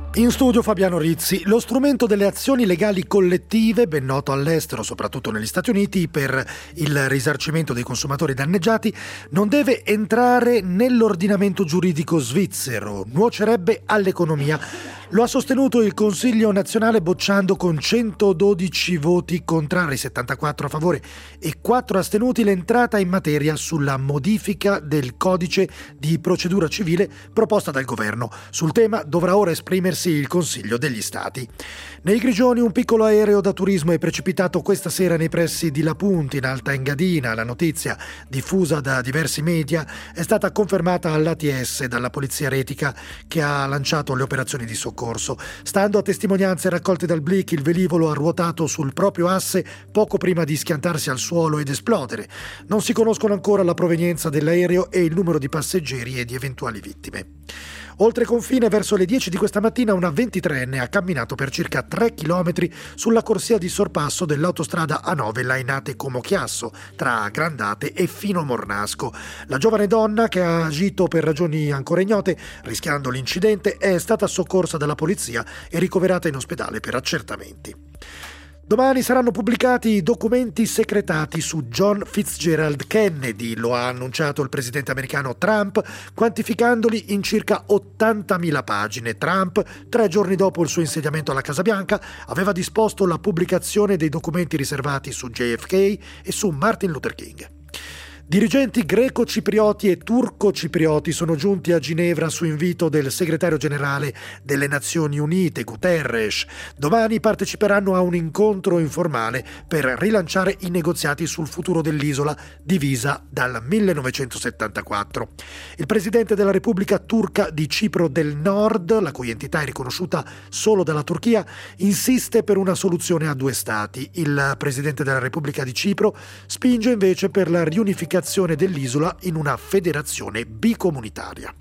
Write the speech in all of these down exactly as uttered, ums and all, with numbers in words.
In studio Fabiano Rizzi. Lo strumento delle azioni legali collettive, ben noto all'estero, soprattutto negli Stati Uniti, per il risarcimento dei consumatori danneggiati, non deve entrare nell'ordinamento giuridico svizzero, nuocerebbe all'economia. Lo ha sostenuto il Consiglio nazionale bocciando con centododici voti contrari, settantaquattro a favore e quattro astenuti, l'entrata in materia sulla modifica del codice di procedura civile proposta dal governo. Sul tema dovrà ora esprimersi il Consiglio degli Stati. Nei Grigioni un piccolo aereo da turismo è precipitato questa sera nei pressi di La Punta, in Alta Engadina. La notizia, diffusa da diversi media, è stata confermata all'A T S dalla Polizia Retica, che ha lanciato le operazioni di soccorso. Stando a testimonianze raccolte dal Blick, il velivolo ha ruotato sul proprio asse poco prima di schiantarsi al suolo ed esplodere. Non si conoscono ancora la provenienza dell'aereo e il numero di passeggeri e di eventuali vittime. Oltre confine, verso le dieci di questa mattina, una ventitreenne ha camminato per circa tre chilometri sulla corsia di sorpasso dell'autostrada A nove Lainate-Como-Chiasso, tra Grandate e Fino Mornasco. La giovane donna, che ha agito per ragioni ancora ignote, rischiando l'incidente, è stata soccorsa dalla polizia e ricoverata in ospedale per accertamenti. Domani saranno pubblicati i documenti segretati su John Fitzgerald Kennedy, lo ha annunciato il presidente americano Trump, quantificandoli in circa ottantamila pagine. Trump, tre giorni dopo il suo insediamento alla Casa Bianca, aveva disposto la pubblicazione dei documenti riservati su J F K e su Martin Luther King. Dirigenti greco-ciprioti e turco-ciprioti sono giunti a Ginevra su invito del segretario generale delle Nazioni Unite, Guterres. Domani parteciperanno a un incontro informale per rilanciare i negoziati sul futuro dell'isola, divisa dal millenovecentosettantaquattro. Il presidente della Repubblica Turca di Cipro del Nord, la cui entità è riconosciuta solo dalla Turchia, insiste per una soluzione a due stati. Il presidente della Repubblica di Cipro spinge invece per la riunificazione dell'isola in una federazione bicomunitaria.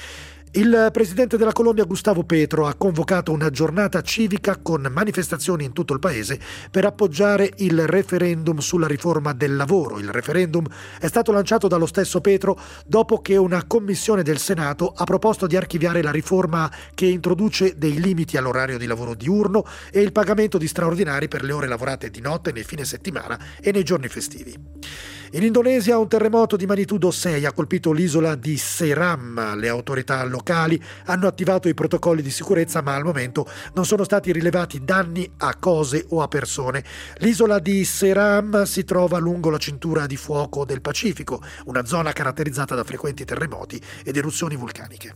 Il presidente della Colombia, Gustavo Petro, ha convocato una giornata civica con manifestazioni in tutto il paese per appoggiare il referendum sulla riforma del lavoro. Il referendum è stato lanciato dallo stesso Petro dopo che una commissione del Senato ha proposto di archiviare la riforma che introduce dei limiti all'orario di lavoro diurno e il pagamento di straordinari per le ore lavorate di notte, nei fine settimana e nei giorni festivi. In Indonesia un terremoto di magnitudo sei ha colpito l'isola di Seram. Le autorità locali hanno attivato i protocolli di sicurezza, ma al momento non sono stati rilevati danni a cose o a persone. L'isola di Seram si trova lungo la cintura di fuoco del Pacifico, una zona caratterizzata da frequenti terremoti ed eruzioni vulcaniche.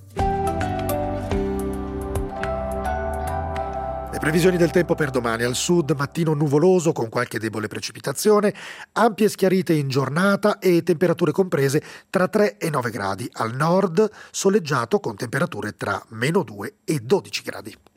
Le previsioni del tempo per domani: al sud mattino nuvoloso con qualche debole precipitazione, ampie schiarite in giornata e temperature comprese tra tre e nove gradi. Al nord soleggiato con temperature tra meno due e dodici gradi.